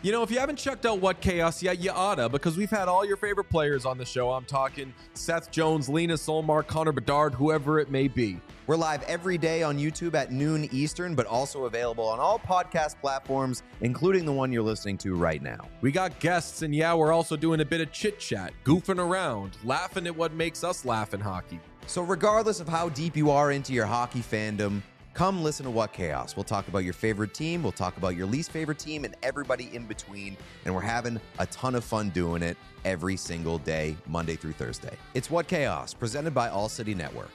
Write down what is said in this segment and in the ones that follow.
If you haven't checked out What Chaos yet, you oughta, because we've had all your favorite players on the show. I'm talking Seth Jones, Lena Solmar, Connor Bedard, whoever it may be. We're live every day on YouTube at noon Eastern, but also available on all podcast platforms, including the one you're listening to right now. We got guests, and we're also doing a bit of chit-chat, goofing around, laughing at what makes us laugh in hockey. So regardless of how deep you are into your hockey fandom, come listen to What Chaos. We'll talk about your favorite team, we'll talk about your least favorite team, and everybody in between, and we're having a ton of fun doing it every single day, Monday through Thursday. It's What Chaos, presented by All City Network.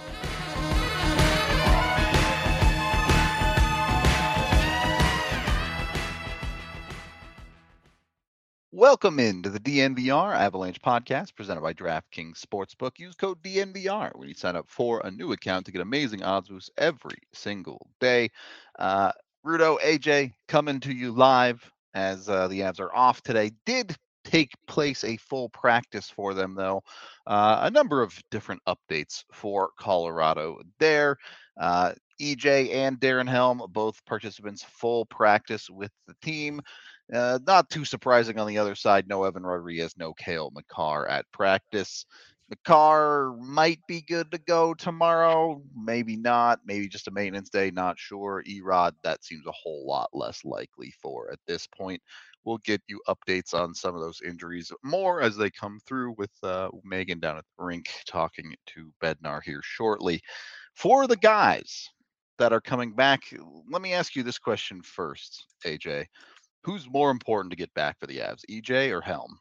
Welcome into the DNVR Avalanche podcast presented by DraftKings Sportsbook. Use code DNVR when you sign up for a new account to get amazing odds boosts every single day. Rudo, AJ, coming to you live as the Avs are off today. Did take place a full practice for them, though. A number of different updates for Colorado there. EJ and Darren Helm, both participants, full practice with the team. Not too surprising on the other side. No Evan Rodriguez, no Cale Makar at practice. Makar might be good to go tomorrow. Maybe not. Maybe just a maintenance day. Not sure. Erod, that seems a whole lot less likely for at this point. We'll get you updates on some of those injuries more as they come through with Megan down at the rink talking to Bednar here shortly. For the guys that are coming back, let me ask you this question first, AJ. Who's more important to get back for the Avs, EJ or Helm?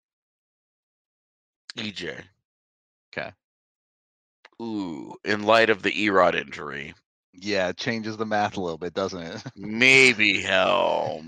EJ. Okay. Ooh, in light of the Erod injury. Yeah, it changes the math a little bit, doesn't it? Maybe Helm.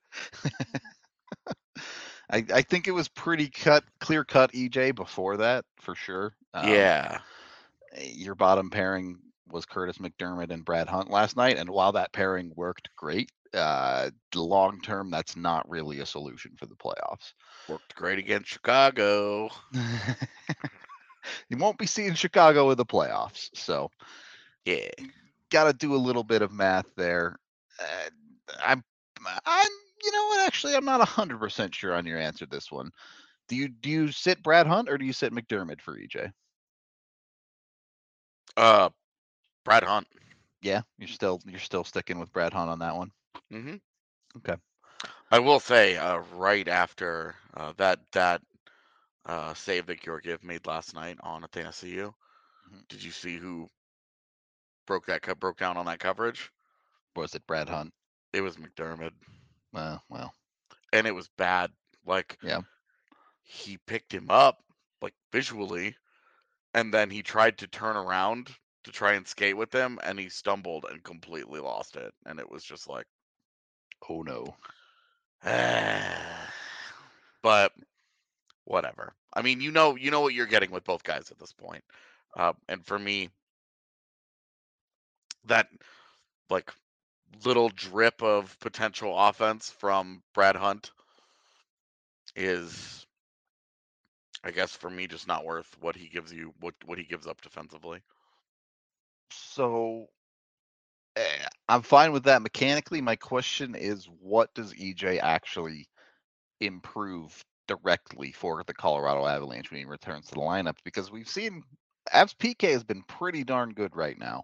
I think it was pretty clear cut EJ before that, for sure. Yeah. Your bottom pairing was Curtis McDermott and Brad Hunt last night, and while that pairing worked great, long term, that's not really a solution for the playoffs. Worked great against Chicago. You won't be seeing Chicago in the playoffs, so yeah, got to do a little bit of math there. I'm, you know what? Actually, I'm not 100% sure on your answer to this one. Do you sit Brad Hunt or do you sit McDermott for EJ? Brad Hunt. Yeah, you're still sticking with Brad Hunt on that one. Mm-hmm. Okay. I will say, right after that save that Georgiev made last night on Athanasiou, did you see who broke down on that coverage? Was it Brad Hunt? It was McDermott. Well. And it was bad. Like, yeah, he picked him up, like, visually, and then he tried to turn around to try and skate with him, and he stumbled and completely lost it. And it was just like, oh no. But whatever. I mean, you know what you're getting with both guys at this point. And for me, that like little drip of potential offense from Brad Hunt is, I guess, for me, just not worth what he gives you, what he gives up defensively. So I'm fine with that mechanically. My question is, what does EJ actually improve directly for the Colorado Avalanche when he returns to the lineup? Because we've seen Avs PK has been pretty darn good right now.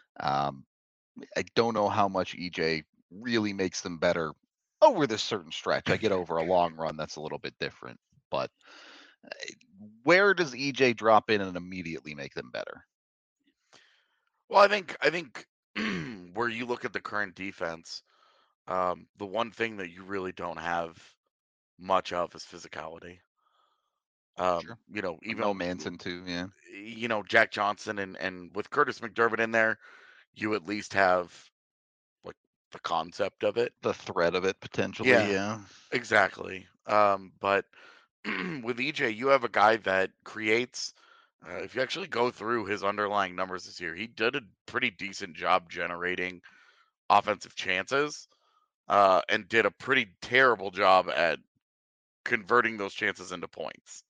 I don't know how much EJ really makes them better over this certain stretch. I get over a long run, that's a little bit different. But where does EJ drop in and immediately make them better? Well, I think where you look at the current defense, the one thing that you really don't have much of is physicality. Sure. Even no Manson too, yeah. Jack Johnson and with Curtis McDermott in there, you at least have like the concept of it, the threat of it potentially. Yeah. Exactly. But with EJ, you have a guy that creates. If you actually go through his underlying numbers this year, he did a pretty decent job generating offensive chances, and did a pretty terrible job at converting those chances into points.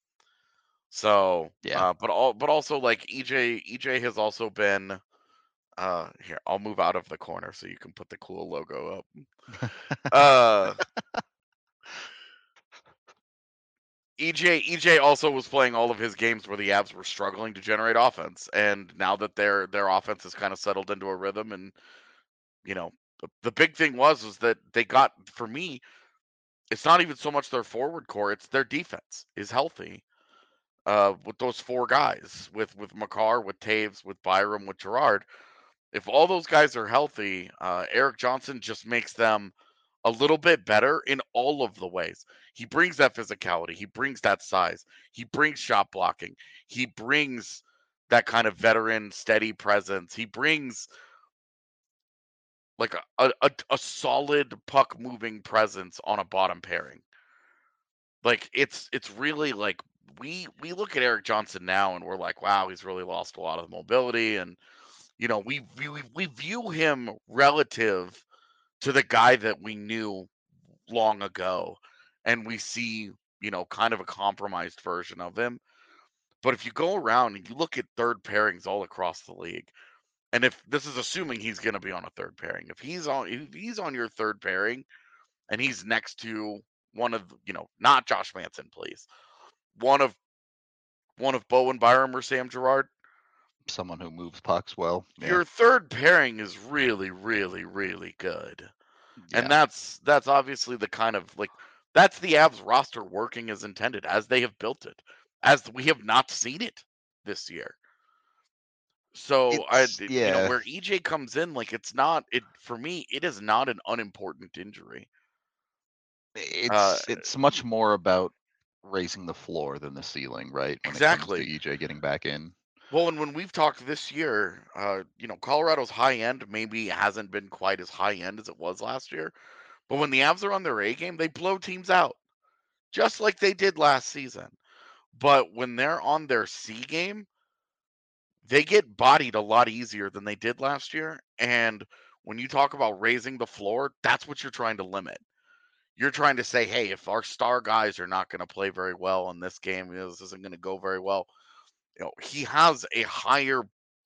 So, yeah. But also like EJ has also been Here, I'll move out of the corner so you can put the cool logo up. EJ also was playing all of his games where the Avs were struggling to generate offense, and now that their offense has kind of settled into a rhythm, and the big thing was that they got, for me, it's not even so much their forward core, it's their defense is healthy. With those four guys, with Makar, with Taves, with Byram, with Gerard, if all those guys are healthy, Erik Johnson just makes them a little bit better in all of the ways. He brings that physicality. He brings that size. He brings shot blocking. He brings that kind of veteran, steady presence. He brings like a solid puck moving presence on a bottom pairing. Like it's really like we look at Erik Johnson now and we're like, wow, he's really lost a lot of mobility, and we view him relative to the guy that we knew long ago, and we see kind of a compromised version of him. But if you go around and you look at third pairings all across the league, and if this is assuming he's going to be on a third pairing, if he's on your third pairing and he's next to one of not Josh Manson, please, one of Bowen Byram or Sam Girard, Someone who moves pucks well. your third pairing is really, really, really good. Yeah. And that's obviously the kind of that's the Avs roster working as intended, as they have built it, as we have not seen it this year. So where EJ comes in, for me, it is not an unimportant injury. It's much more about raising the floor than the ceiling, right? When exactly. It comes to EJ getting back in. Well, and when we've talked this year, Colorado's high end maybe hasn't been quite as high end as it was last year. But when the Avs are on their A game, they blow teams out, just like they did last season. But when they're on their C game, they get bodied a lot easier than they did last year. And when you talk about raising the floor, that's what you're trying to limit. You're trying to say, hey, if our star guys are not going to play very well in this game, this isn't going to go very well. He has a higher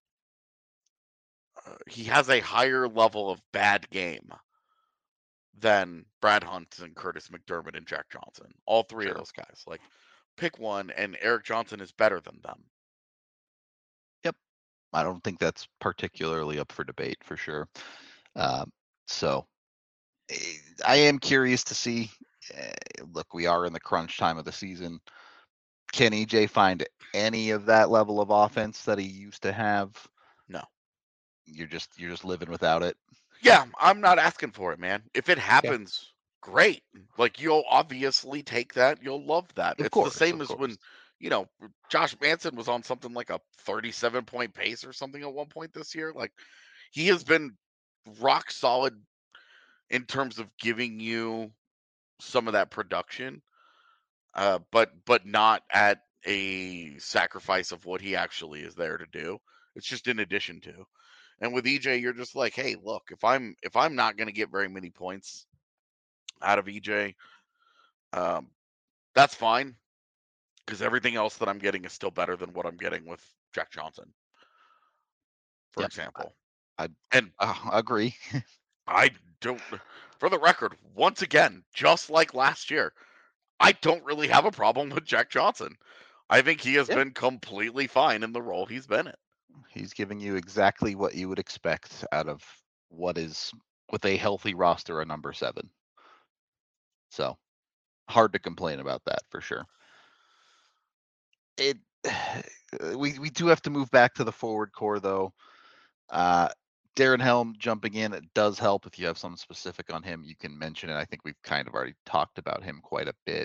level of bad game than Brad Hunt and Curtis McDermott and Jack Johnson. All three of those guys. Like, pick one, and Erik Johnson is better than them. Yep. I don't think that's particularly up for debate, for sure. So I am curious to see. Look, we are in the crunch time of the season. Can EJ find any of that level of offense that he used to have? No. You're just living without it. Yeah, I'm not asking for it, man. If it happens, great. Like, you'll obviously take that. You'll love that. It's the same as when, Josh Manson was on something like a 37-point pace or something at one point this year. Like, he has been rock solid in terms of giving you some of that production, but not at a sacrifice of what he actually is there to do. It's just in addition to. And with EJ, you're just like, hey, look, if I'm not going to get very many points out of EJ, that's fine, because everything else that I'm getting is still better than what I'm getting with Jack Johnson, for example. I agree. I don't, for the record, once again, just like last year, I don't really have a problem with Jack Johnson. I think he has been completely fine in the role he's been in. He's giving you exactly what you would expect out of what is, with a healthy roster, a number 7. So hard to complain about that, for sure. We do have to move back to the forward core, though. Darren Helm jumping in, it does help. If you have something specific on him, you can mention it. I think we've kind of already talked about him quite a bit.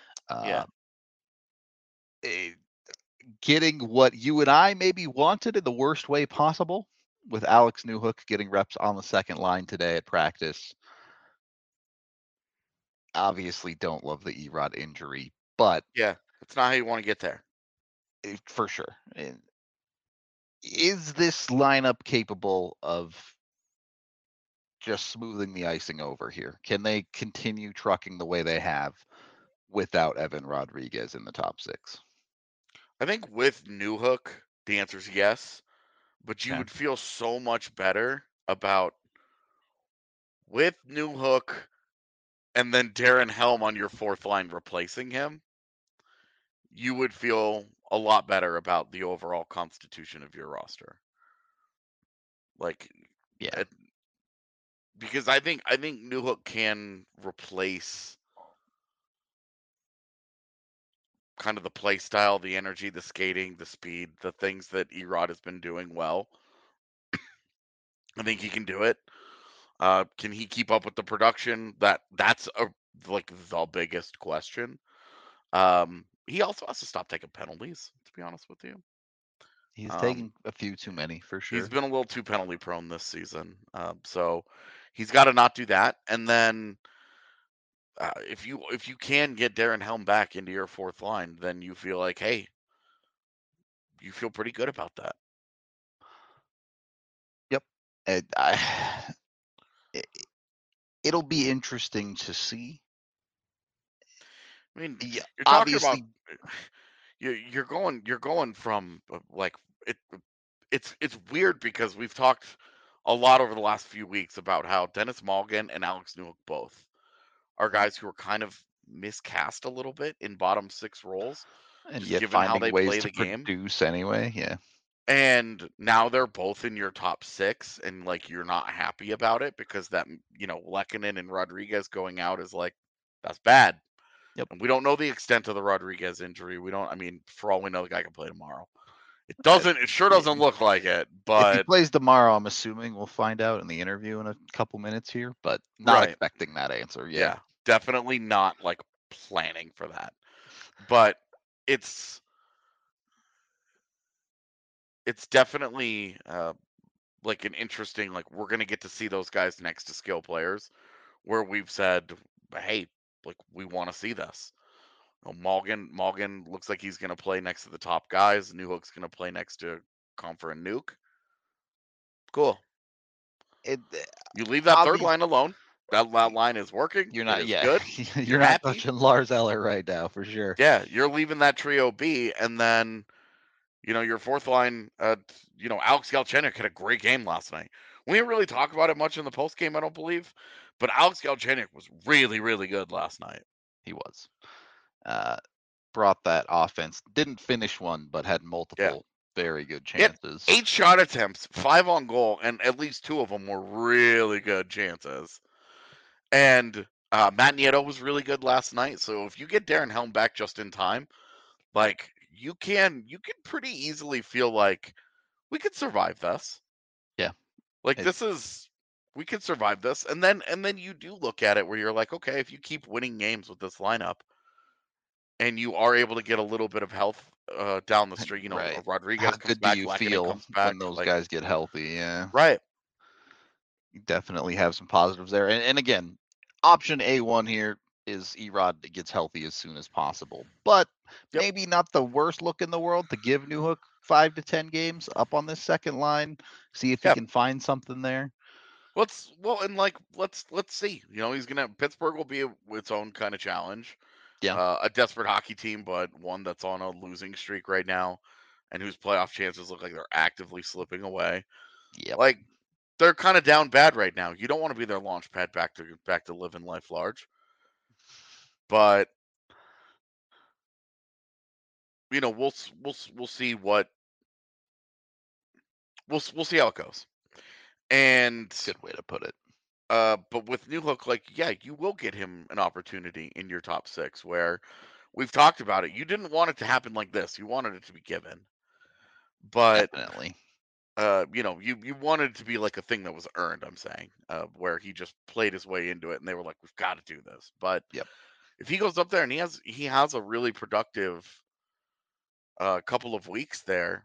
Getting what you and I maybe wanted in the worst way possible, with Alex Newhook getting reps on the second line today at practice. Obviously don't love the Erod injury, but yeah, it's not how you want to get there. For sure. Is this lineup capable of just smoothing the icing over here? Can they continue trucking the way they have without Evan Rodriguez in the top 6? I think with Newhook, the answer is yes. but you Okay. would feel so much better about with Newhook and then Darren Helm on your fourth line replacing him. You would feel a lot better about the overall constitution of your roster. Like, Yeah. because I think Newhook can replace kind of the play style, the energy, the skating, the speed, the things that Erod has been doing well. I think he can do it. Can he keep up with the production? That's like the biggest question. He also has to stop taking penalties, to be honest with you. He's taking a few too many for sure. He's been a little too penalty prone this season. So he's got to not do that. And then if you can get Darren Helm back into your fourth line, then you feel like, hey, you feel pretty good about that. Yep. It'll be interesting to see. I mean, Yeah, you're talking obviously, about you're going from like it's weird because we've talked a lot over the last few weeks about how Dennis Malgin and Alex Newhook both are guys who are kind of miscast a little bit in bottom six roles, and just yet given how finding they ways play to the game. produce anyway. Yeah. And now they're both in your top six, and like you're not happy about it because that Lehkonen and Rodriguez going out is like that's bad. Yep. And we don't know the extent of the Rodriguez injury. We don't. I mean, for all we know, the guy can play tomorrow. It doesn't. It sure doesn't look like it. If he But plays tomorrow, I'm assuming we'll find out in the interview in a couple minutes here. But not Right. expecting that answer. yeah, definitely not like planning for that. But it's definitely like an interesting, like we're gonna get to see those guys next to skill players, where we've said, hey, like we want to see this. Malgin looks like he's gonna play next to the top guys. Newhook's gonna play next to Comfer and Nuke. Cool. You leave that third line alone. That line is working. You're not. It is Yeah. good. You're not happy. touching Lars Eller right now for sure. Yeah, you're leaving that trio B, and then your fourth line. Alex Galchenyuk had a great game last night. We didn't really talk about it much in the post game, I don't believe, but Alex Galchenyuk was really, really good last night. He was. Brought that offense. Didn't finish one, but had multiple very good chances. 8 shot attempts, 5 on goal, and at least 2 of them were really good chances. And Matt Nieto was really good last night. So if you get Darren Helm back just in time, like you can pretty easily feel like we could survive this. Yeah. Like we could survive this. And then you do look at it where you're like, okay, if you keep winning games with this lineup and you are able to get a little bit of health down the street, Right. Rodriguez How comes good back, do you Lehkonen feel comes back, when those guys get healthy? Yeah. Right. You definitely have some positives there. And again, option A1 here is Erod gets healthy as soon as possible. But maybe not the worst look in the world to give Newhook 5 to 10 games up on this second line. See if he can find something there. Let's see. He's gonna Pittsburgh will be its own kind of challenge. Yeah. A desperate hockey team, but one that's on a losing streak right now, and whose playoff chances look like they're actively slipping away. Yeah. Like they're kind of down bad right now. You don't want to be their launch pad back to living life large. But we'll see what we'll see how it goes. And good way to put it. But with Newhook, like, yeah, you will get him an opportunity in your top 6 where we've talked about it. You didn't want it to happen like this. You wanted it to be given. But definitely. You wanted it to be like a thing that was earned, I'm saying, where he just played his way into it and they were like, we've got to do this. But if he goes up there and he has a really productive couple of weeks there,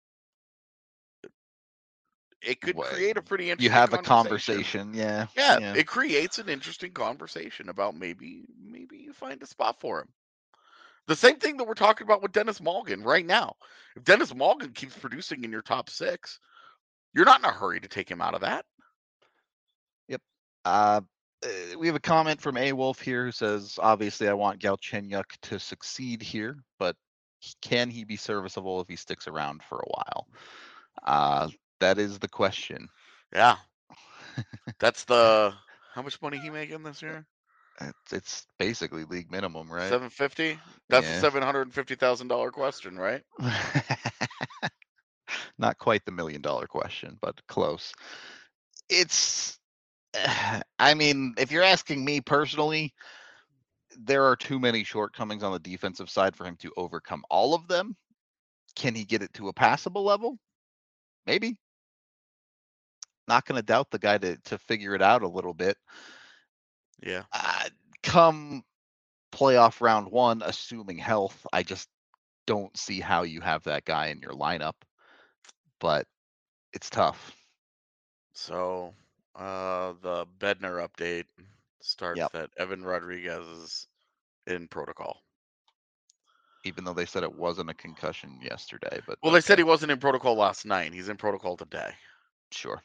it could create a pretty interesting You have a conversation. Yeah. It creates an interesting conversation about maybe you find a spot for him. The same thing that we're talking about with Dennis Malgin right now. If Dennis Malgin keeps producing in your top 6, you're not in a hurry to take him out of that. Yep. We have a comment from A Wolf here who says, obviously I want Galchenyuk to succeed here, but can he be serviceable if he sticks around for a while? That is the question. Yeah. That's the how much money he making this year? It's basically league minimum, right? $750. That's Yeah. a $750,000 question, right? Not quite the $1 million question, but close. It's, I mean, if you're asking me personally, there are too many shortcomings on the defensive side for him to overcome all of them. Can he get it to a passable level? Maybe. Not going to doubt the guy to figure it out a little bit. Yeah. Come playoff round 1, assuming health, I just don't see how you have that guy in your lineup. But it's tough. So the Bednar update starts Yep. that Evan Rodriguez is in protocol. Even though they said it wasn't a concussion yesterday, but Well, they said he wasn't in protocol last night. He's in protocol today. Sure.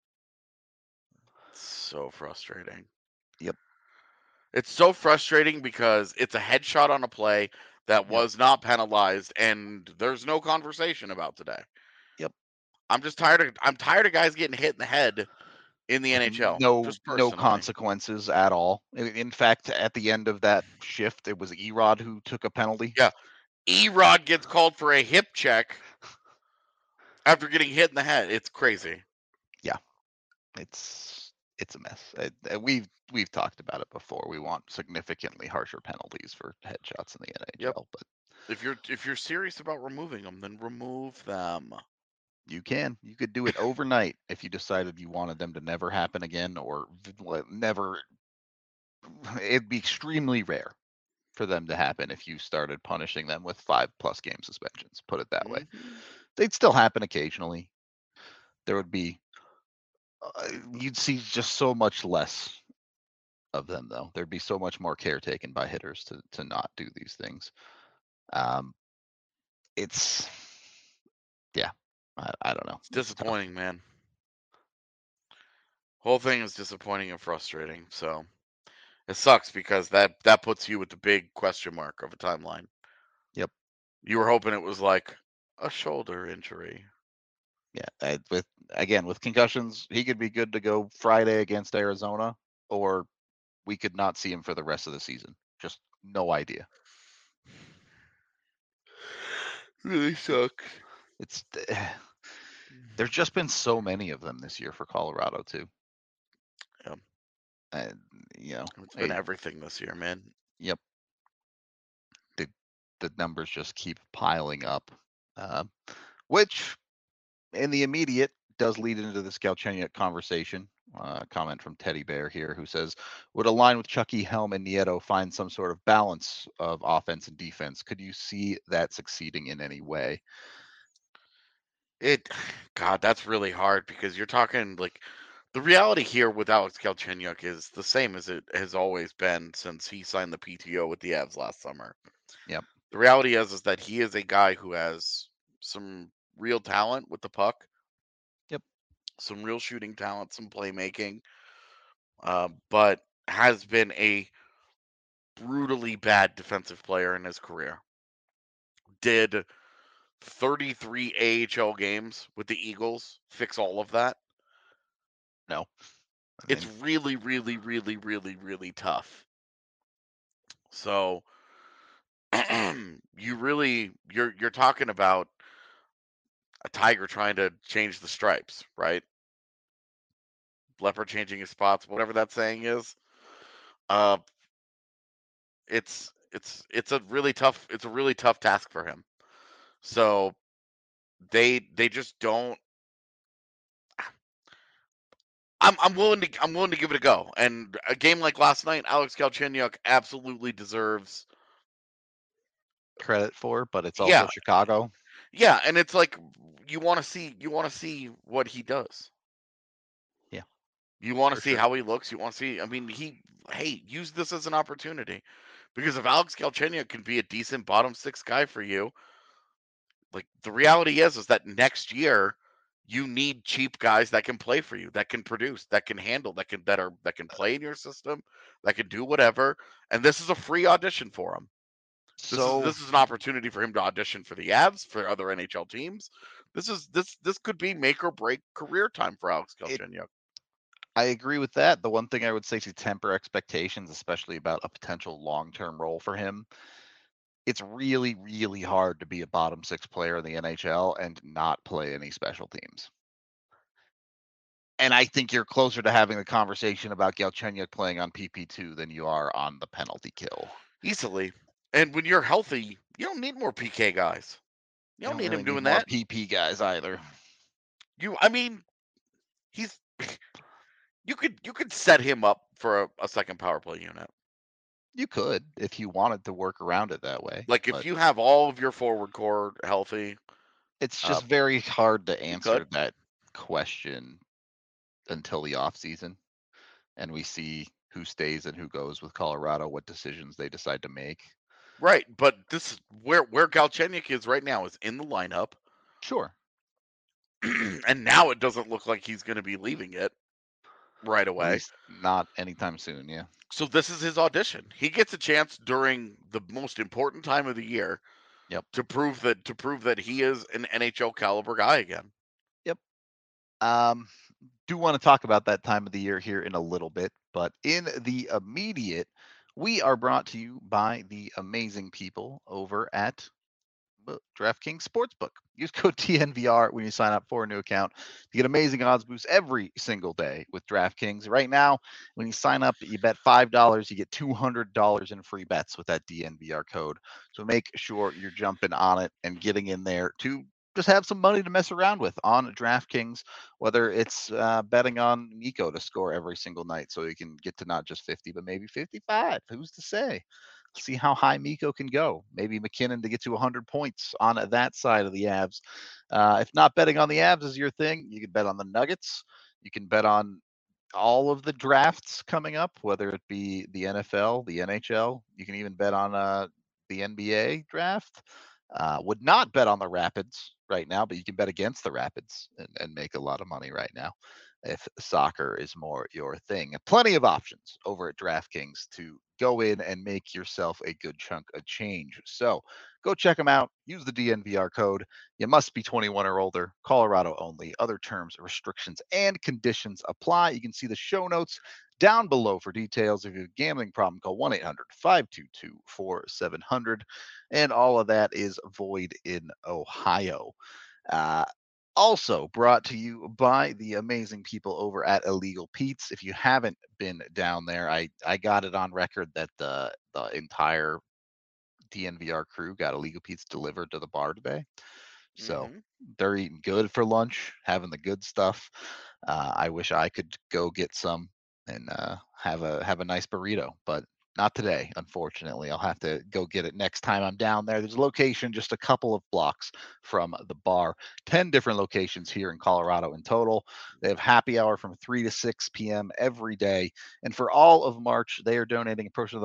So frustrating. Yep. It's so frustrating because it's a headshot on a play that was not penalized, and there's no conversation about today. Yep. I'm just tired of guys getting hit in the head in the NHL. No consequences at all. In fact, at the end of that shift, it was Erod who took a penalty. Yeah. Erod gets called for a hip check after getting hit in the head. It's crazy. Yeah. It's a mess. We've talked about it before. We want significantly harsher penalties for headshots in the NHL. Yep. But if you're serious about removing them, then remove them. You could do it overnight if you decided you wanted them to never happen again, or never. It'd be extremely rare for them to happen if you started punishing them with 5+ game suspensions. Put it that way. They'd still happen occasionally. There would be. You'd see just so much less of them, though. There'd be so much more care taken by hitters to not do these things. It's, yeah, I don't know. It's disappointing, man. Whole thing is disappointing and frustrating. So it sucks because that puts you with the big question mark of a timeline. Yep. You were hoping it was like a shoulder injury. Yeah, with concussions, he could be good to go Friday against Arizona, or we could not see him for the rest of the season. Just no idea. Really sucks. It's there's just been so many of them this year for Colorado too. Yeah. And it's been everything this year, man. Yep. The numbers just keep piling up, which in the immediate does lead into the Galchenyuk conversation. Comment from Teddy Bear here, who says, would a line with Chucky, Helm, and Nieto find some sort of balance of offense and defense? Could you see that succeeding in any way? God, that's really hard because you're talking like the reality here with Alex Galchenyuk is the same as it has always been since he signed the PTO with the Avs last summer. Yep. The reality is that he is a guy who has some real talent with the puck. Yep. Some real shooting talent, some playmaking, but has been a brutally bad defensive player in his career. Did 33 AHL games with the Eagles fix all of that? No. It's really, really, really, really, really tough. So you're talking about a tiger trying to change the stripes, right? Leopard changing his spots, whatever that saying is. It's a really tough task for him. So they just don't. I'm willing to give it a go. And a game like last night, Alex Galchenyuk absolutely deserves credit for, but it's also Chicago. Yeah, and it's like you want to see what he does. Yeah. You want to see how he looks. You want to see. I mean, use this as an opportunity, because if Alex Galchenyuk can be a decent bottom 6 guy for you, like the reality is that next year you need cheap guys that can play for you, that can produce, that can handle, that can play in your system, that can do whatever. And this is a free audition for him. This is an opportunity for him to audition for the Avs, for other NHL teams. This could be make or break career time for Alex Galchenyuk. I agree with that. The one thing I would say to temper expectations, especially about a potential long-term role for him, it's really, really hard to be a bottom six player in the NHL and not play any special teams. And I think you're closer to having the conversation about Galchenyuk playing on PP2 than you are on the penalty kill. Easily. And when you're healthy, you don't need more PK guys. You don't need really him doing more that. PP guys either. He's you could set him up for a second power play unit. You could if you wanted to work around it that way. Like if you have all of your forward core healthy. It's just very hard to answer that question until the off season, and we see who stays and who goes with Colorado, what decisions they decide to make. Right, but this where Galchenyuk is right now is in the lineup. Sure. And now it doesn't look like he's going to be leaving it right away. At least not anytime soon, yeah. So this is his audition. He gets a chance during the most important time of the year. Yep. To prove that he is an NHL caliber guy again. Yep. Do want to talk about that time of the year here in a little bit, but in the immediate, we are brought to you by the amazing people over at DraftKings Sportsbook. Use code DNVR when you sign up for a new account to get amazing odds boosts every single day with DraftKings. Right now, when you sign up, you bet $5, you get $200 in free bets with that DNVR code. So make sure you're jumping on it and getting in there to just have some money to mess around with on DraftKings, whether it's betting on Mikko to score every single night so he can get to not just 50, but maybe 55. Who's to say? See how high Mikko can go. Maybe McKinnon to get to 100 points on that side of the Avs. If not betting on the Avs is your thing, you can bet on the Nuggets. You can bet on all of the drafts coming up, whether it be the NFL, the NHL. You can even bet on the NBA draft. Would not bet on the Rapids right now, but you can bet against the Rapids and make a lot of money right now if soccer is more your thing. Plenty of options over at DraftKings to go in and make yourself a good chunk of change. So go check them out. Use the DNVR code. You must be 21 or older, Colorado only. Other terms, restrictions, and conditions apply. You can see the show notes down below for details. If you have a gambling problem, call 1-800-522-4700. And all of that is void in Ohio. Also brought to you by the amazing people over at Illegal Pete's. If you haven't been down there, I got it on record that the entire DNVR crew got Illegal Pete's delivered to the bar today. So they're eating good for lunch, having the good stuff. I wish I could go get some and have a nice burrito, but not today, unfortunately. I'll have to go get it next time I'm down there. There's a location just a couple of blocks from the bar. 10 different locations here in Colorado in total. They have happy hour from 3 to 6 p.m. every day. And for all of March, they are donating a portion of the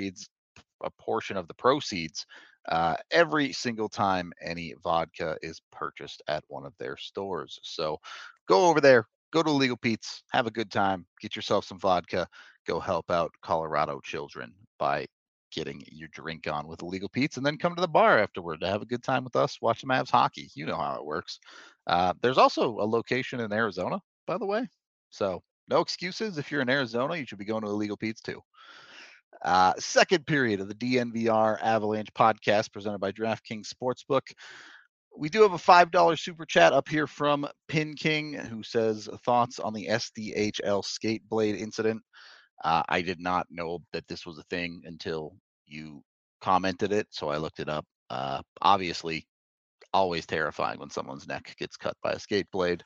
proceeds every single time any vodka is purchased at one of their stores. So go over there, go to Illegal Pete's, have a good time, get yourself some vodka, go help out Colorado children by getting your drink on with Illegal Pete's, and then come to the bar afterward to have a good time with us, watch the Mavs hockey. You know how it works. There's also a location in Arizona, by the way. So no excuses. If you're in Arizona, you should be going to Illegal Pete's too. Second period of the DNVR Avalanche podcast presented by DraftKings Sportsbook. We do have a $5 super chat up here from Pin King, who says thoughts on the SDHL skate blade incident. I did not know that this was a thing until you commented it, so I looked it up. Obviously, always terrifying when someone's neck gets cut by a skate blade.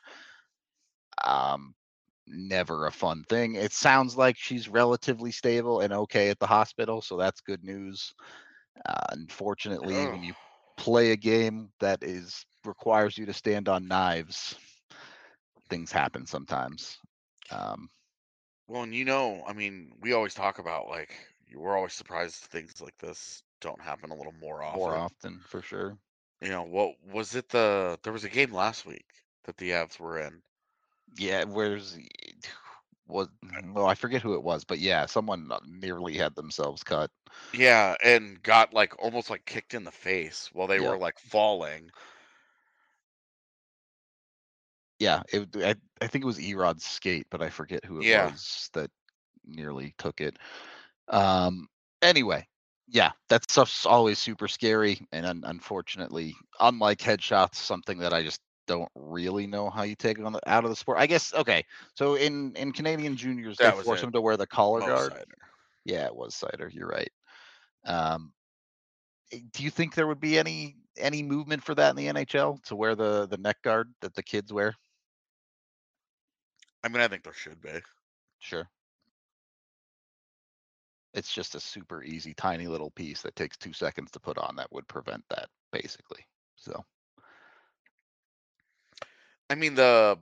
Never a fun thing. It sounds like she's relatively stable and okay at the hospital, so that's good news. Unfortunately, when you play a game that requires you to stand on knives, things happen sometimes. Well, and we always talk about we're always surprised things like this don't happen a little more often. More often, for sure. What was it? There was a game last week that the Avs were in. Yeah, I forget who it was, but yeah, someone nearly had themselves cut. Yeah, and got almost kicked in the face while they were falling. Yeah, I think it was Erod's skate, but I forget who it Yeah. was that nearly took it. Anyway, yeah, that stuff's always super scary, and unfortunately, unlike headshots, something that I just don't really know how you take it out of the sport. I guess okay. So in Canadian juniors, they That was force it. them to wear the collar Mo guard. Sider. Yeah, it was Cider. You're right. Um, do you think there would be any movement for that in the NHL to wear the neck guard that the kids wear? I mean, I think there should be. Sure. It's just a super easy, tiny little piece that takes 2 seconds to put on that would prevent that, basically. So, I mean,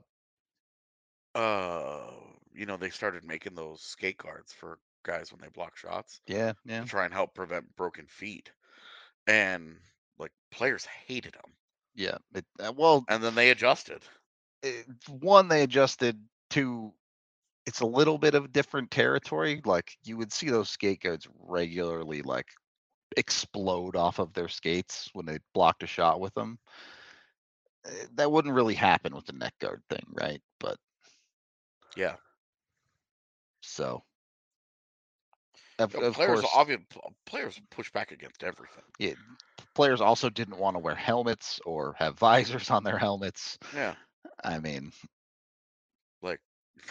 uh, they started making those skate guards for guys when they block shots yeah, to yeah, try and help prevent broken feet, and like players hated them, yeah. Well, and then they adjusted. one, they adjusted. Two, it's a little bit of different territory. Like you would see those skate guards regularly, like explode off of their skates when they blocked a shot with them. That wouldn't really happen with the neck guard thing, right? But Yeah, so, you know, of course, players push back against everything. yeah, players also didn't want to wear helmets or have visors on their helmets. Yeah, I mean, like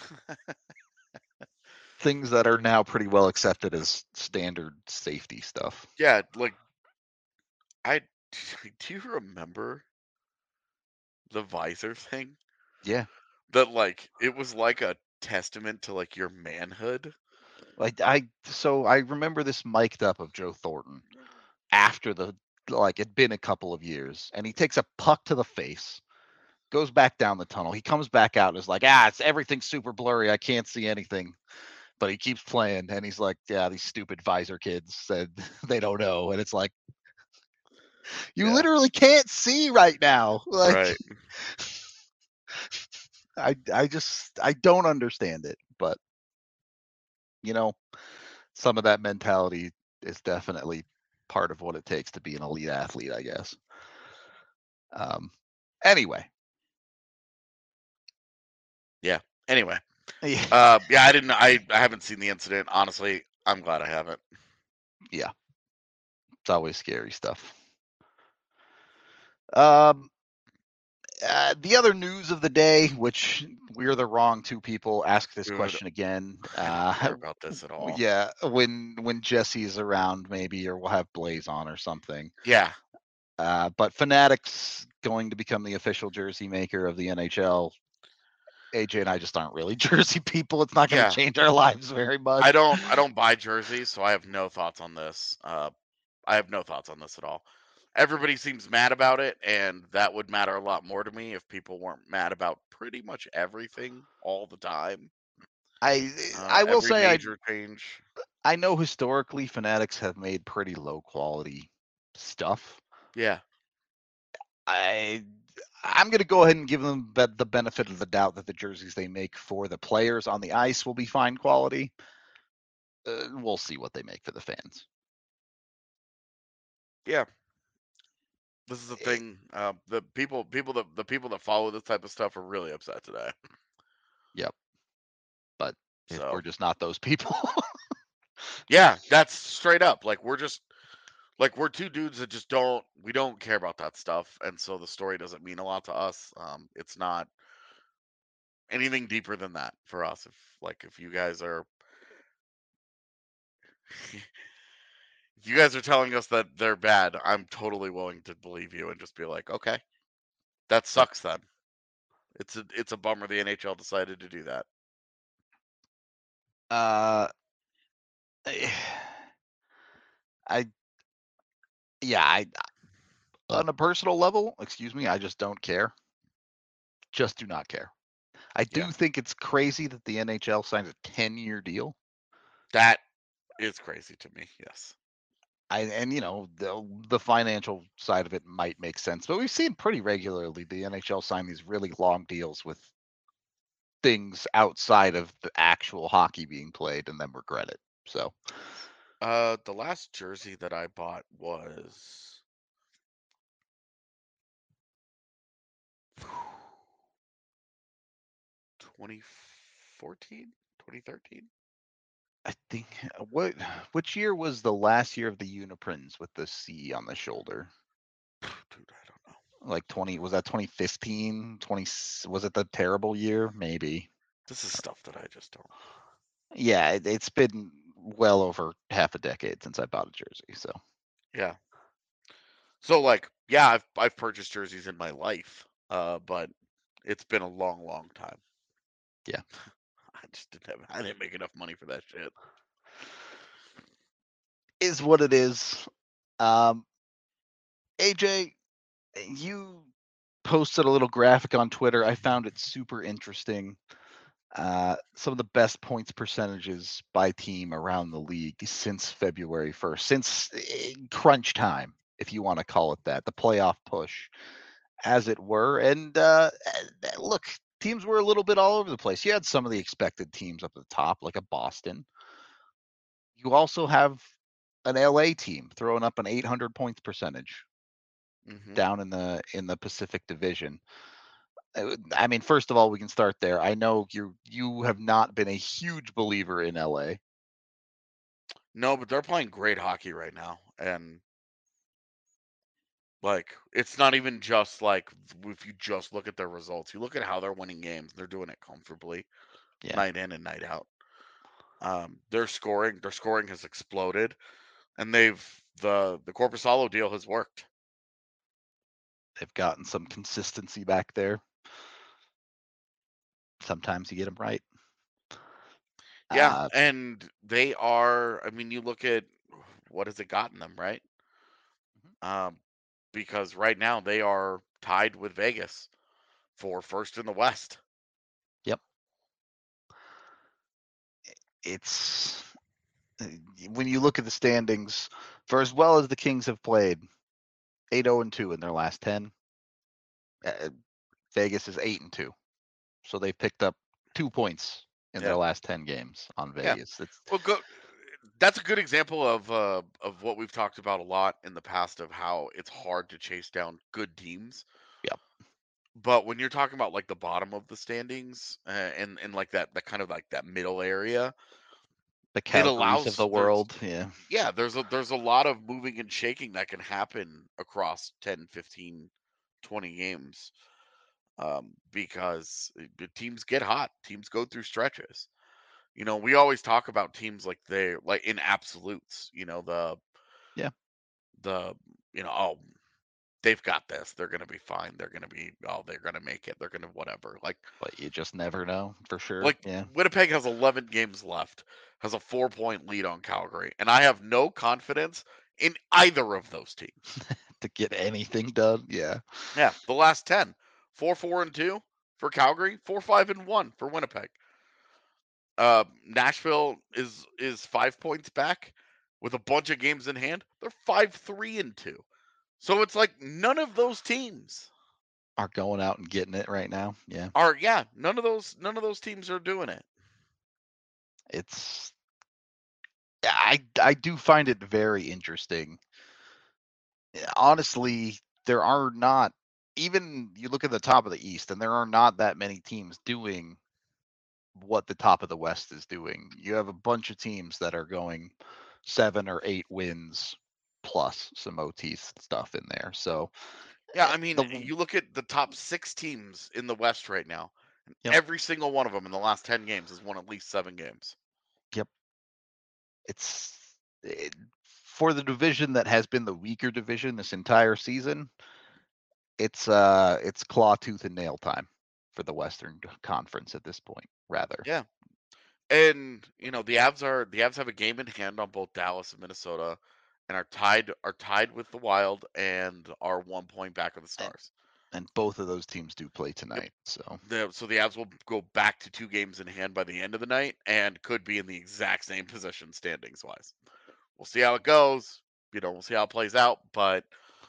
things that are now pretty well accepted as standard safety stuff. yeah, like I do you remember the visor thing? Yeah. That like it was like a testament to like your manhood. So I remember this mic'd up of Joe Thornton after it'd been a couple of years, and he takes a puck to the face, goes back down the tunnel. He comes back out and is like, it's everything's super blurry. I can't see anything. But he keeps playing, and he's like, yeah, these stupid visor kids said they don't know. And it's like, you Yeah. literally can't see right now. Like, Right. I don't understand it. But, some of that mentality is definitely part of what it takes to be an elite athlete, I guess. Anyway. Yeah. Anyway. Yeah. I haven't seen the incident. Honestly, I'm glad I haven't. Yeah. It's always scary stuff. The other news of the day, which we're the wrong two people, ask this Dude, question again. I don't care about this at all. Yeah, when Jesse's around, maybe, or we'll have Blaze on or something. Yeah. But Fanatics going to become the official jersey maker of the NHL. AJ and I just aren't really jersey people. It's not going to change our lives very much. I don't buy jerseys, so I have no thoughts on this. I have no thoughts on this at all. Everybody seems mad about it, and that would matter a lot more to me if people weren't mad about pretty much everything all the time. I will every say major change. I know historically Fanatics have made pretty low quality stuff. Yeah. I'm going to go ahead and give them the benefit of the doubt that the jerseys they make for the players on the ice will be fine quality. We'll see what they make for the fans. Yeah. This is the thing. The people that follow this type of stuff are really upset today. Yep. But we're just not those people. Yeah, that's straight up. Like we're two dudes that just don't care about that stuff, and so the story doesn't mean a lot to us. It's not anything deeper than that for us. If you guys are if you guys are telling us that they're bad, I'm totally willing to believe you and just be like, okay, that sucks then. It's a bummer the NHL decided to do that. On a personal level, excuse me, I just don't care. Just do not care. I do think it's crazy that the NHL signed a 10-year deal. That is crazy to me. Yes. The financial side of it might make sense, but we've seen pretty regularly the NHL sign these really long deals with things outside of the actual hockey being played and then regret it. So, the last jersey that I bought was 2014, 2013. I think which year was the last year of the Uniprints with the C on the shoulder? Dude, I don't know. Like 20, was that 2015? Was it the terrible year? Maybe. This is stuff that I just don't. Yeah, it's been well over half a decade since I bought a jersey. So Yeah. So like, yeah, I've purchased jerseys in my life, but it's been a long, long time. Yeah. I didn't make enough money for that shit. Is what it is. AJ, you posted a little graphic on Twitter. I found it super interesting. Some of the best points percentages by team around the league since February 1st, since crunch time, if you want to call it that, the playoff push, as it were. And look, teams were a little bit all over the place. You had some of the expected teams up at the top, like a Boston. You also have an LA team throwing up an 800 points percentage down in the Pacific Division. I mean, first of all, we can start there. I know you have not been a huge believer in LA. No, but they're playing great hockey right now, and like it's not even just like if you just look at their results, you look at how they're winning games. They're doing it comfortably, night in and night out. Their scoring has exploded, and the Korpisalo deal has worked. They've gotten some consistency back there. Sometimes you get them right. Yeah, and they are. I mean, you look at what has it gotten them, right? Because right now they are tied with Vegas for first in the West. Yep. It's when you look at the standings, for as well as the Kings have played, 8-0-2 in their last 10. Vegas is 8-2, so they've picked up 2 points in their last 10 games on Vegas. Well, that's a good example of what we've talked about a lot in the past of how it's hard to chase down good teams. Yep. But when you're talking about like the bottom of the standings and like that kind of like that middle area, the Calgarys of the world, yeah, there's a lot of moving and shaking that can happen across 10, 15, 20 games. Because teams get hot, teams go through stretches. You know, we always talk about teams like they're like in absolutes, you know, oh, they've got this, they're gonna be fine, they're gonna make it, they're gonna whatever. Like, but you just never know for sure. Like, Winnipeg has 11 games left, has a 4-point lead on Calgary, and I have no confidence in either of those teams to get anything done. Yeah, the last 10, 4-4-2 for Calgary, 4-5-1 for Winnipeg. Nashville is 5 points back with a bunch of games in hand. They're 5-3-2. So it's like none of those teams are going out and getting it right now. None of those teams are doing it. It's I do find it very interesting. Honestly, there are not, even you look at the top of the East, and there are not that many teams doing what the top of the West is doing. You have a bunch of teams that are going 7 or 8 wins plus some OT stuff in there. So yeah, I mean, you look at the top 6 teams in the West right now, and every single one of them in the last 10 games has won at least 7 games. Yep. For the division that has been the weaker division this entire season, it's claw, tooth, and nail time for the Western Conference at this point, rather. Yeah. And you know, the Avs have a game in hand on both Dallas and Minnesota, and are tied with the Wild and are 1 point back of the Stars. And both of those teams do play tonight. So the Avs will go back to 2 games in hand by the end of the night and could be in the exact same position standings wise. We'll see how it goes. You know, we'll see how it plays out, but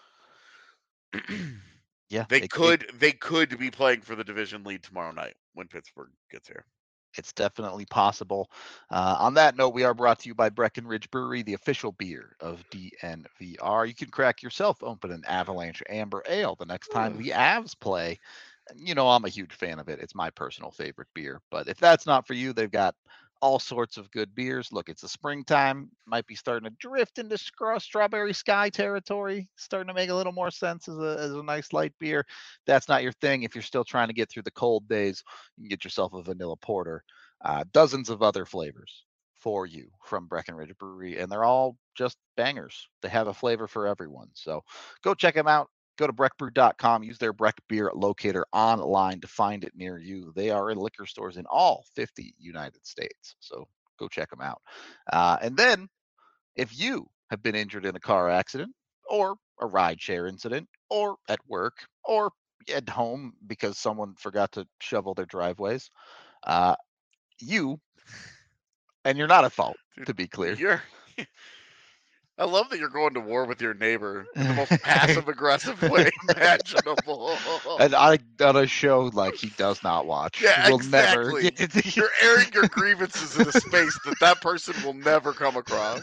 yeah, they could be playing for the division lead tomorrow night when Pittsburgh gets here. It's definitely possible. On that note, we are brought to you by Breckenridge Brewery, the official beer of DNVR. You can crack yourself open an Avalanche Amber Ale the next time the Avs play. I'm a huge fan of it. It's my personal favorite beer. But if that's not for you, they've got all sorts of good beers. Look, it's the springtime. Might be starting to drift into strawberry sky territory. Starting to make a little more sense as a nice light beer. That's not your thing. If you're still trying to get through the cold days, you can get yourself a vanilla porter. Dozens of other flavors for you from Breckenridge Brewery, and they're all just bangers. They have a flavor for everyone. So go check them out. Go to breckbrew.com, use their Breck Beer Locator online to find it near you. They are in liquor stores in all 50 United States. So go check them out. And then if you have been injured in a car accident or a rideshare incident or at work or at home because someone forgot to shovel their driveways, you're not at fault, to be clear. I love that you're going to war with your neighbor in the most passive-aggressive way imaginable. And on a show like he does not watch. Yeah, exactly. You're airing your grievances in a space that person will never come across.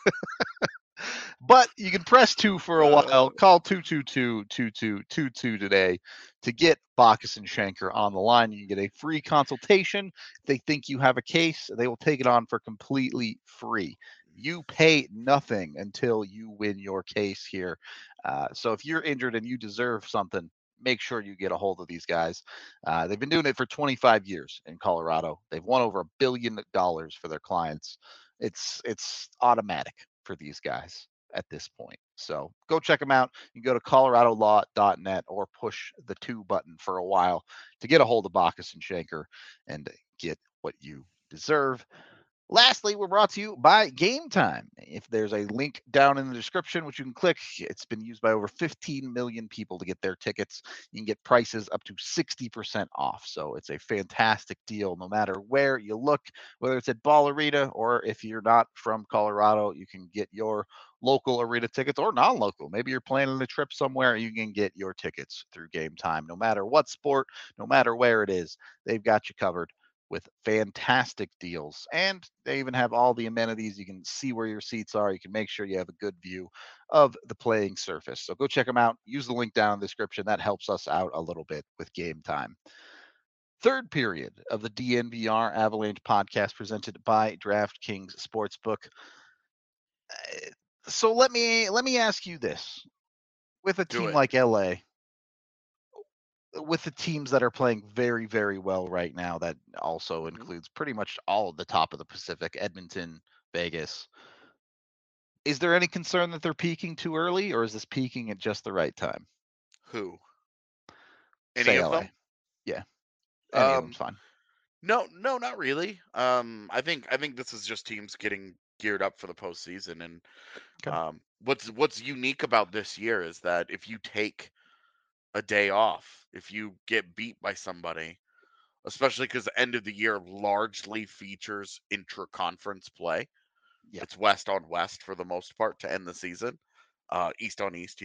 But you can press 2 for a while. Call 222-2222 today to get Bacchus and Schenker on the line. You can get a free consultation. If they think you have a case, they will take it on for completely free. You pay nothing until you win your case here. So if you're injured and you deserve something, make sure you get a hold of these guys. They've been doing it for 25 years in Colorado. They've won over $1 billion for their clients. It's automatic for these guys at this point. So go check them out. You can go to coloradolaw.net or push the 2 button for a while to get a hold of Bacchus and Schenker and get what you deserve. Lastly, we're brought to you by Game Time. If there's a link down in the description, which you can click, it's been used by over 15 million people to get their tickets. You can get prices up to 60% off. So it's a fantastic deal no matter where you look, whether it's at Ball Arena or if you're not from Colorado, you can get your local arena tickets or non-local. Maybe you're planning a trip somewhere, you can get your tickets through Game Time. No matter what sport, no matter where it is, they've got you covered with fantastic deals. And they even have all the amenities. You can see where your seats are. You can make sure you have a good view of the playing surface. So go check them out. Use the link down in the description. That helps us out a little bit with Game Time. Third period of the DNVR Avalanche podcast presented by DraftKings Sportsbook. So let me ask you this. With a team like LA, with the teams that are playing very, very well right now, that also includes pretty much all of the top of the Pacific, Edmonton, Vegas. Is there any concern that they're peaking too early, or is this peaking at just the right time? Who? Any of them? Yeah. Any of them's fine. No, not really. I think this is just teams getting geared up for the postseason. And okay. What's unique about this year is that if you take a day off, if you get beat by somebody, especially because the end of the year largely features intra-conference play. Yep. It's west on west for the most part to end the season, east on east,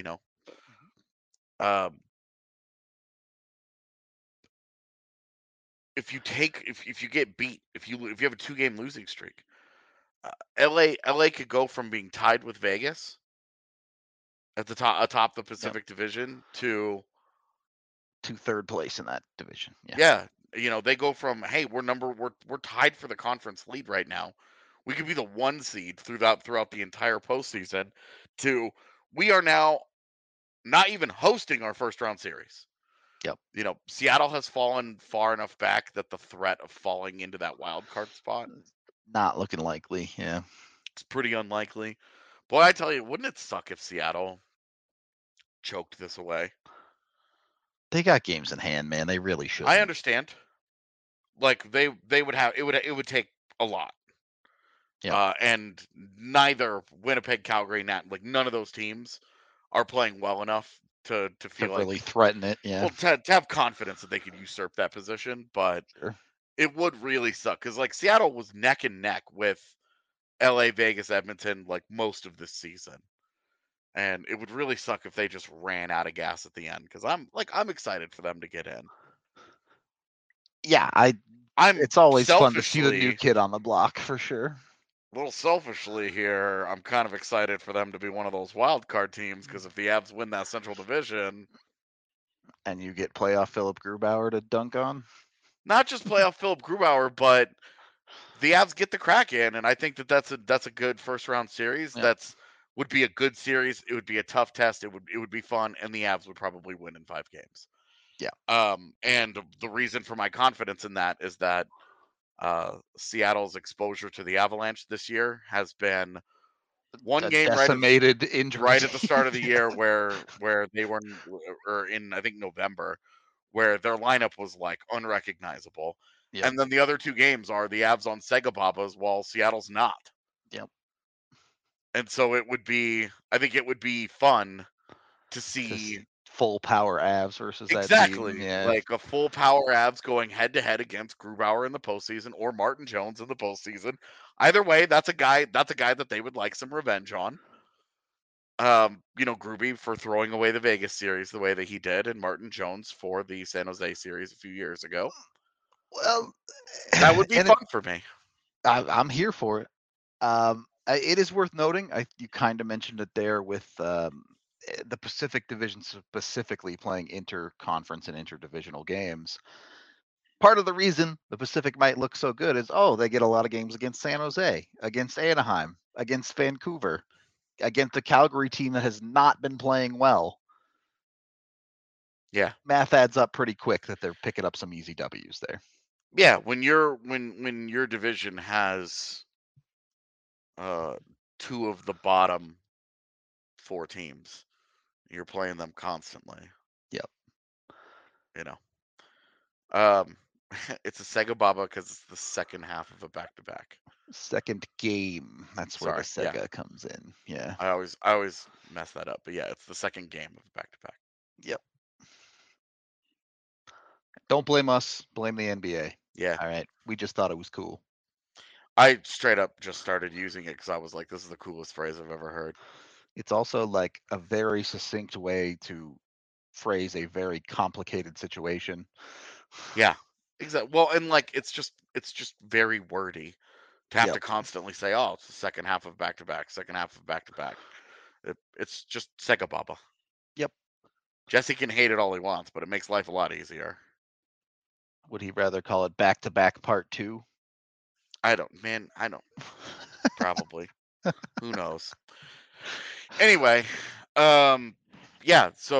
if you get beat, if you have a 2-game losing streak, LA could go from being tied with Vegas at the top atop the Pacific Division to third place in that division. Yeah. They go from, hey, we're tied for the conference lead right now. We could be the 1 seed throughout the entire postseason, to we are now not even hosting our first round series. Yep. Seattle has fallen far enough back that the threat of falling into that wild card spot, not looking likely. Yeah. It's pretty unlikely. Boy, I tell you, wouldn't it suck if Seattle choked this away? They got games in hand, man. They really should. I understand. Like they would have it would take a lot. Yeah. And neither Winnipeg, Calgary, none of those teams are playing well enough to feel like really threaten it. Yeah. Well, to have confidence that they could usurp that position, but it would really suck because Seattle was neck and neck with LA, Vegas, Edmonton most of this season. And it would really suck if they just ran out of gas at the end, because I'm excited for them to get in. Yeah, it's always fun to see the new kid on the block for sure. A little selfishly here, I'm kind of excited for them to be one of those wild card teams, because if the Avs win that Central Division, And you get playoff Philip Grubauer to dunk on? Not just playoff Philip Grubauer, but the Avs get the Kraken, and I think that's a good first round series. Yeah. That's would be a good series. It would be a tough test. It would be fun, and the Avs would probably win in 5 games. Yeah. And the reason for my confidence in that is that Seattle's exposure to the Avalanche this year has been one game decimated injury right at the start of the year where they were in I think November, where their lineup was like unrecognizable. Yep. And then the other 2 games are the Avs on Sega Babas while Seattle's not. Yep. And so I think it would be fun to see full power Avs versus exactly that team. Yeah. like a full power Avs going head to head against Grubauer in the postseason or Martin Jones in the postseason. Either way, that's a guy that they would like some revenge on. Gruby for throwing away the Vegas series the way that he did, and Martin Jones for the San Jose series a few years ago. Well, that would be fun for me. I'm here for it. It is worth noting. You kind of mentioned it there with the Pacific Division specifically playing inter-conference and interdivisional games. Part of the reason the Pacific might look so good is, they get a lot of games against San Jose, against Anaheim, against Vancouver, against the Calgary team that has not been playing well. Yeah. Math adds up pretty quick that they're picking up some easy W's there. Yeah, when your division has 2 of the bottom 4 teams, you're playing them constantly. Yep. It's a Sega Baba because it's the second half of a back-to-back. Second game. That's where the Sega comes in. Yeah. I always mess that up, but yeah, it's the second game of a back-to-back. Yep. Don't blame us. Blame the NBA. Yeah. All right. We just thought it was cool. I straight up just started using it because I was like, this is the coolest phrase I've ever heard. It's also like a very succinct way to phrase a very complicated situation. Yeah, exactly. Well, and like it's just very wordy to have to constantly say, "Oh, it's the second half of back-to-back, second half of back-to-back." It's just Sega Baba. Yep. Jesse can hate it all he wants, but it makes life a lot easier. Would he rather call it back-to-back part 2? I don't. Probably. Who knows? Anyway, yeah. So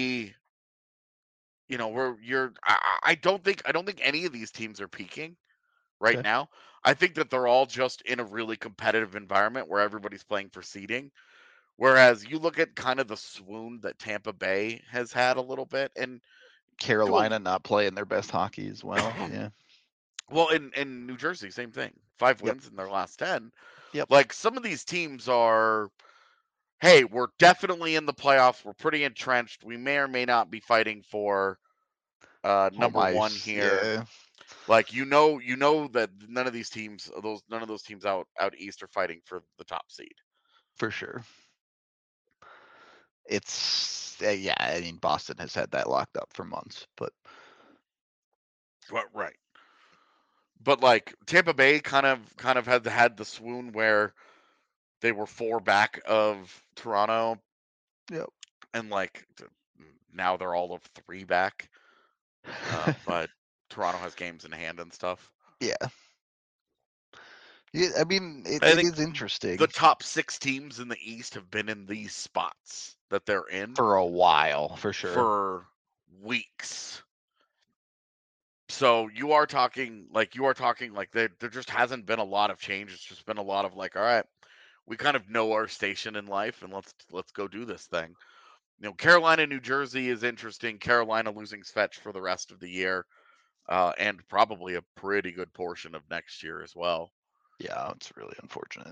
I don't think any of these teams are peaking right now. I think that they're all just in a really competitive environment where everybody's playing for seeding. Whereas you look at kind of the swoon that Tampa Bay has had a little bit, and Carolina not playing their best hockey as well. Yeah. Well, in New Jersey, same thing. 5 wins in their last 10. Yep. Like some of these teams are, hey, we're definitely in the playoffs. We're pretty entrenched. We may or may not be fighting for number 1 here. Yeah. Like you know that none of those teams out east are fighting for the top seed. For sure. It's I mean Boston has had that locked up for months, but right. But like Tampa Bay kind of had the swoon where they were 4 back of Toronto. Yep. And like now they're all of 3 back. But Toronto has games in hand and stuff. Yeah. I mean, it is interesting. The top 6 teams in the East have been in these spots that they're in for a while, for sure. For weeks. So you are talking like there just hasn't been a lot of change. It's just been a lot of like, all right, we kind of know our station in life and let's go do this thing. Carolina, New Jersey is interesting. Carolina losing Svetch for the rest of the year. And probably a pretty good portion of next year as well. Yeah, it's really unfortunate.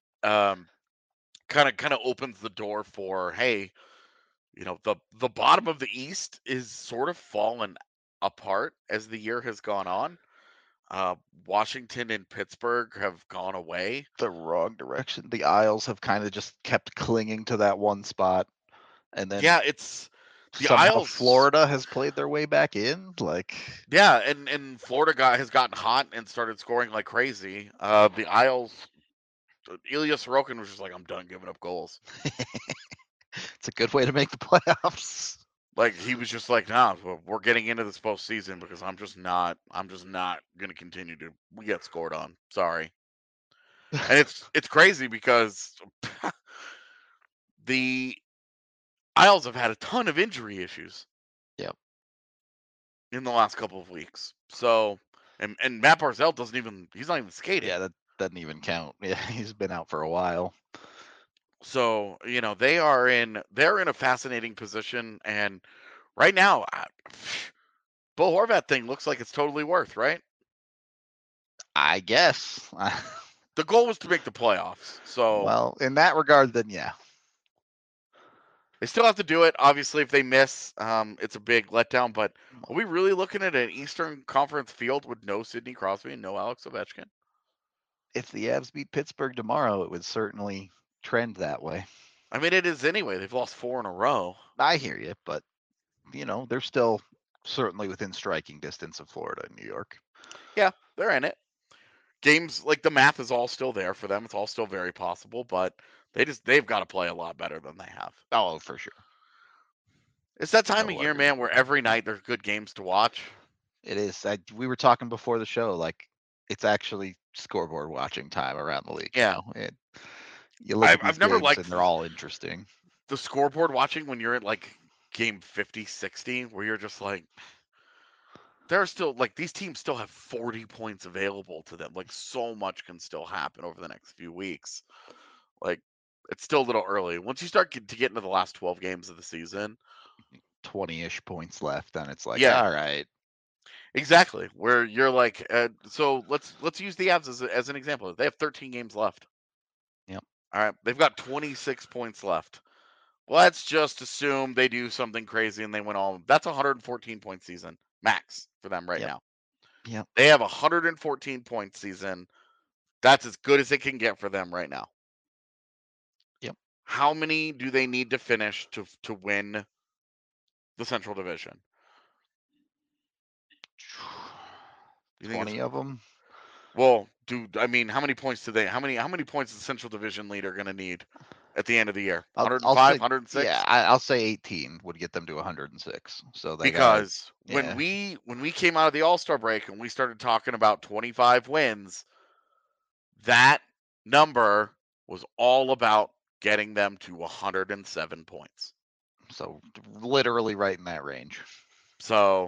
Kind of opens the door for, hey, the bottom of the East is sort of fallen apart as the year has gone on. Washington and Pittsburgh have gone away the wrong direction. The Isles have kind of just kept clinging to that one spot, and then it's the somehow Isles. Florida has played their way back in, and Florida has gotten hot and started scoring like crazy. The Isles, Ilya Sorokin was just like, I'm done giving up goals. It's a good way to make the playoffs. Like he was just like, nah, we're getting into this postseason because I'm just not gonna continue to. We get scored on. Sorry. And it's crazy because the Isles have had a ton of injury issues. Yep. In the last couple of weeks. So and Matt Barzell he's not even skating. Yeah, that doesn't even count. Yeah, he's been out for a while. So, they're in a fascinating position, and right now, Bo Horvat thing looks like it's totally worth, right? I guess. The goal was to make the playoffs. So Well, in that regard, then yeah. they still have to do it. Obviously, if they miss, it's a big letdown. But are we really looking at an Eastern Conference field with no Sidney Crosby and no Alex Ovechkin? If the Avs beat Pittsburgh tomorrow, it would certainly trend that way. I mean, it is anyway. They've lost 4 in a row. I hear you, but they're still certainly within striking distance of Florida and New York. Yeah, they're in it. Games like the math is all still there for them. It's all still very possible, but they've got to play a lot better than they have. Oh, for sure. It's that time of year, man, where every night there's good games to watch. It is. We were talking before the show, like it's actually scoreboard watching time around the league. Yeah. You look at these I've never games liked and they're all interesting. The scoreboard watching when you're at like game 50, 60, where you're just like, there are still like these teams still have 40 points available to them. Like so much can still happen over the next few weeks. Like it's still a little early. Once you start to get into the last 12 games of the season, 20-ish points left, and it's like, Yeah. all right. exactly, where you're like, so let's use the Avs as an example. They have 13 games left. Yep. All right, they've got 26 points left. Let's just assume they do something crazy and they win all. That's a 114 point season max for them right Yep. now. Yep. They have a 114 point season. That's as good as it can get for them right now. Yep. How many do they need to finish to win the Central Division? 20 of them. Well, how many points how many points the Central Division lead are going to need at the end of the year? 105, 106? Yeah, I'll say 18 would get them to 106. So they because gotta, when we came out of the All-Star break and we started talking about 25 wins, that number was all about getting them to 107 points. So literally right in that range. So,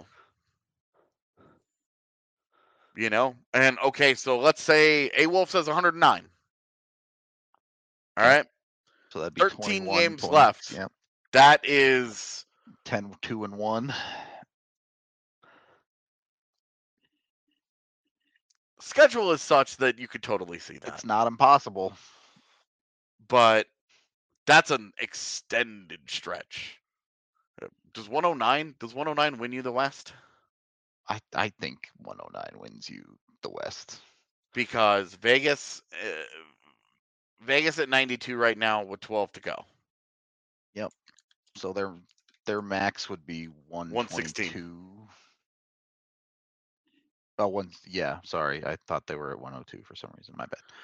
and okay, so let's say A Wolf says 109. All right. So that'd be 13 games points. left. Yep. That is 10, 2, and 1. Schedule is such that you could totally see that. It's not impossible. But that's an extended stretch. Does 109 win you the West? I think 109 wins you the West. Because Vegas at 92 right now with 12 to go. Yep. So their max would be 116. Oh, yeah, sorry. I thought they were at 102 for some reason. My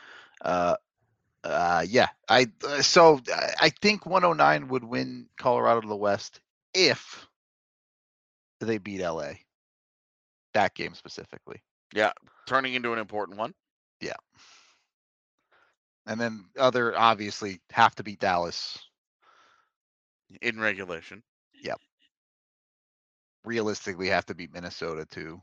bad. Yeah. So I think 109 would win Colorado to the West if they beat LA. That game specifically. Yeah, turning into an important one. Yeah. And then other obviously have to beat Dallas in regulation. Yep. Realistically have to beat Minnesota too.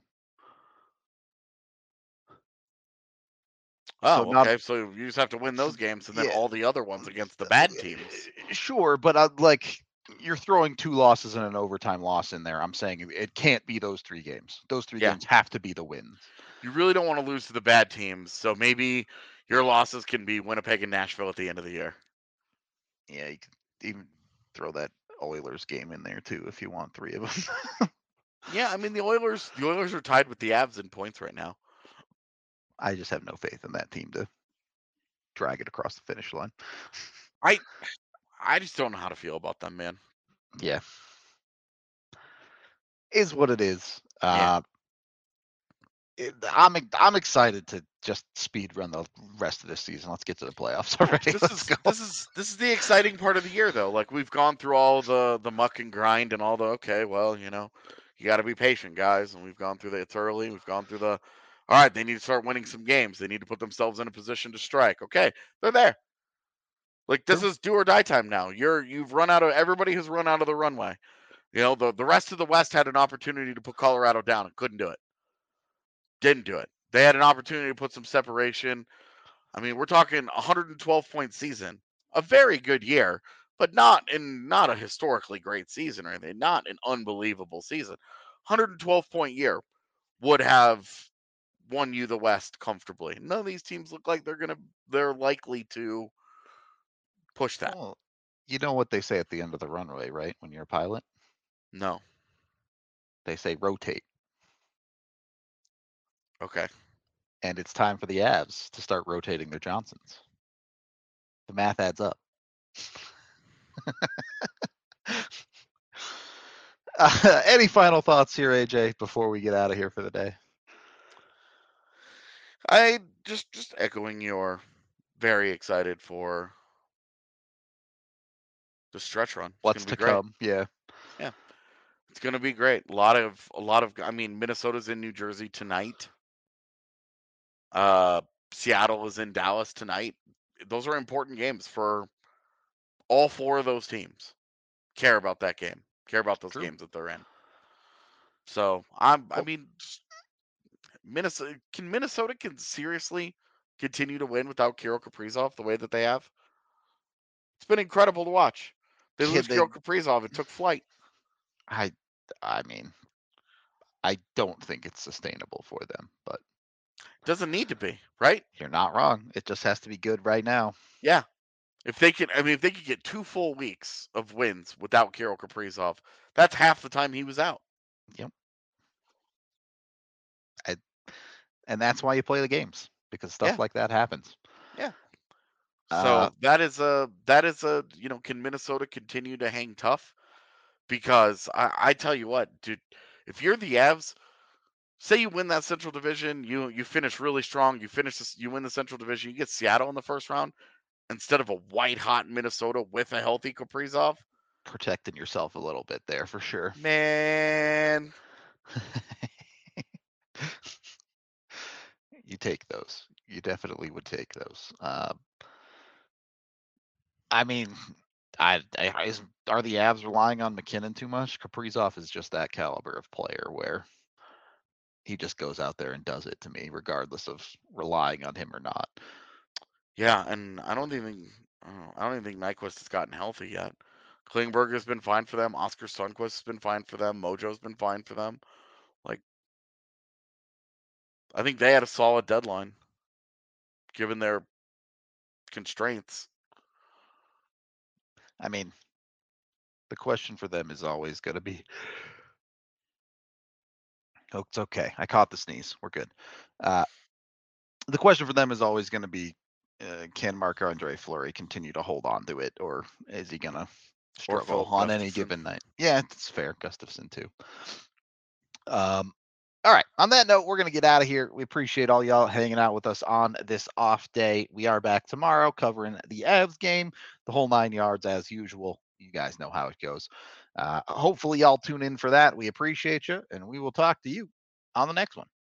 Oh, okay. So you just have to win those games and then all the other ones against the bad teams. Sure, but you're throwing 2 losses and an overtime loss in there. I'm saying it can't be those 3 games. Those 3 games have to be the wins. You really don't want to lose to the bad teams, so maybe your losses can be Winnipeg and Nashville at the end of the year. Yeah, you could even throw that Oilers game in there too if you want 3 of them. Yeah, I mean the Oilers are tied with the Avs in points right now. I just have no faith in that team to drag it across the finish line. I just don't know how to feel about them, man. Yeah. Is what it is. I'm excited to just speed run the rest of this season. Let's get to the playoffs already. Let's go. This is the exciting part of the year, though. Like, we've gone through all the muck and grind and all the, okay, well, you got to be patient, guys. And we've gone through it's early. We've gone through all right, they need to start winning some games. They need to put themselves in a position to strike. Okay, they're there. Like, this is do or die time now. You've run out of, everybody has run out of the runway. The rest of the West had an opportunity to put Colorado down and couldn't do it. Didn't do it. They had an opportunity to put some separation. I mean, we're talking 112-point season, a very good year, but not a historically great season or anything. Not an unbelievable season. 112-point year would have won you the West comfortably. None of these teams look like they're likely to push that. Well, you know what they say at the end of the runway, right? When you're a pilot, No. they say rotate. Okay. And it's time for the Avs to start rotating their Johnsons. The math adds up. Any final thoughts here, AJ, before we get out of here for the day? I just echoing your very excited for the stretch run. What's to come? Yeah. Yeah. It's going to be great. A lot of I mean, Minnesota's in New Jersey tonight. Seattle is in Dallas tonight. Those are important games for all four of those teams. Care about that game. Care about those games that they're in. So I mean, Minnesota can seriously continue to win without Kirill Kaprizov the way that they have? It's been incredible to watch. They lose Kirill Kaprizov. It took flight. I mean, I don't think it's sustainable for them, but doesn't need to be, right? You're not wrong. It just has to be good right now. Yeah. If they could get 2 full weeks of wins without Kirill Kaprizov, that's half the time he was out. Yep. And that's why you play the games, because stuff like that happens. Yeah. So that is a can Minnesota continue to hang tough? Because I tell you what, dude, if you're the Avs, say you win that Central Division, you finish really strong, you win the Central Division, you get Seattle in the first round instead of a white hot Minnesota with a healthy Kaprizov. Protecting yourself a little bit there for sure. Man. You take those. You definitely would take those. I mean, are the Avs relying on McKinnon too much? Kaprizov is just that caliber of player where he just goes out there and does it to me, regardless of relying on him or not. Yeah, and I don't even think Nyquist has gotten healthy yet. Klingberg has been fine for them. Oscar Sundqvist has been fine for them. Mojo's been fine for them. Like, I think they had a solid deadline, given their constraints. I mean, the question for them is always going to be, oh, it's okay. I caught the sneeze. We're good. The question for them is always going to be, can Marc-Andre Fleury continue to hold on to it, or is he going to struggle on any given night? Yeah, it's fair. Gustafsson too. All right. On that note, we're going to get out of here. We appreciate all y'all hanging out with us on this off day. We are back tomorrow covering the Avs game, the whole 9 yards as usual. You guys know how it goes. Hopefully y'all tune in for that. We appreciate you, and we will talk to you on the next one.